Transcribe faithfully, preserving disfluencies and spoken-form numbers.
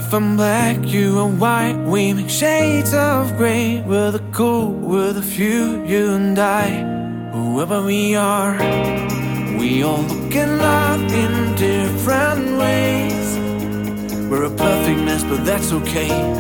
rough and black, you and white. We make shades of grey. We're the cool, we're the few, you and I. Whoever we are, we all look at love in different ways. We're a perfect mess, but that's okay.